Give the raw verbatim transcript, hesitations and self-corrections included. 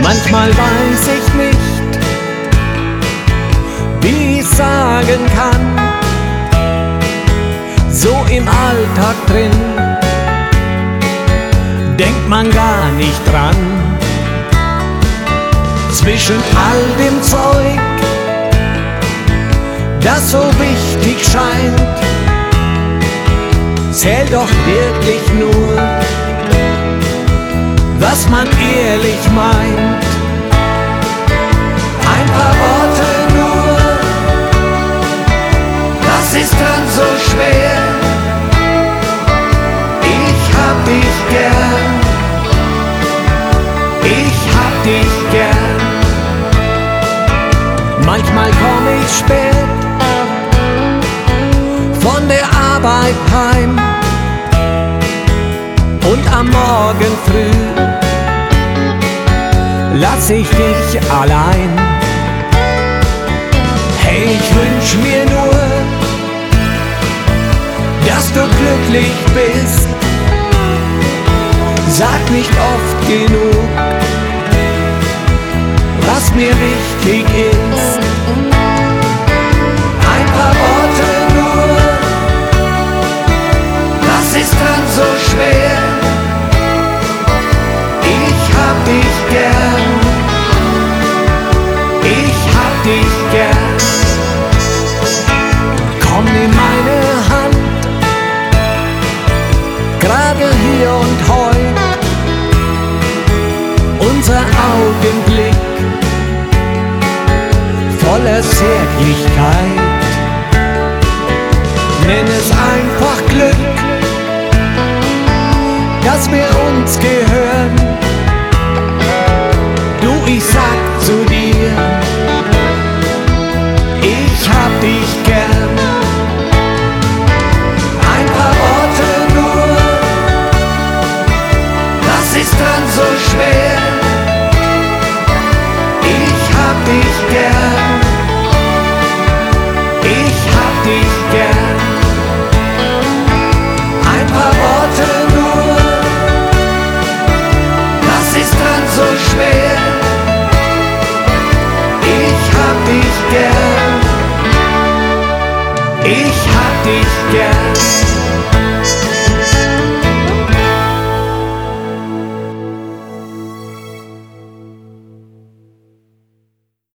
Manchmal weiß ich nicht, wie ich sagen kann, so im Alltag drin denkt man gar nicht dran. Zwischen all dem Zeug, das so wichtig scheint, zählt doch wirklich nur, was man ehrlich meint. Ein paar Worte nur, das ist dann so schwer. Ich hab dich gern, ich hab dich gern. Manchmal komm ich spät von der Arbeit heim und am Morgen früh lass ich dich allein. Hey, ich wünsch mir nur, dass du glücklich bist. Sag nicht oft genug, was mir wichtig ist. Ein paar Worte nur, das ist dann so schwer. Ich hab dich gern, ich hab dich gern. Komm, nimm meine Hand, gerade hier und heut, unser Augenblick voller Zärtlichkeit. Nenn es einfach Glück, dass wir uns gehören. Du, ich sag zu dir, ich hab dich gern. Ein paar Worte nur, das ist dann so schwer. Ich hab dich gern, ich hab dich gern. Ein paar Worte nur, das ist dann so schwer. Ich hab dich gern, ich hab dich gern.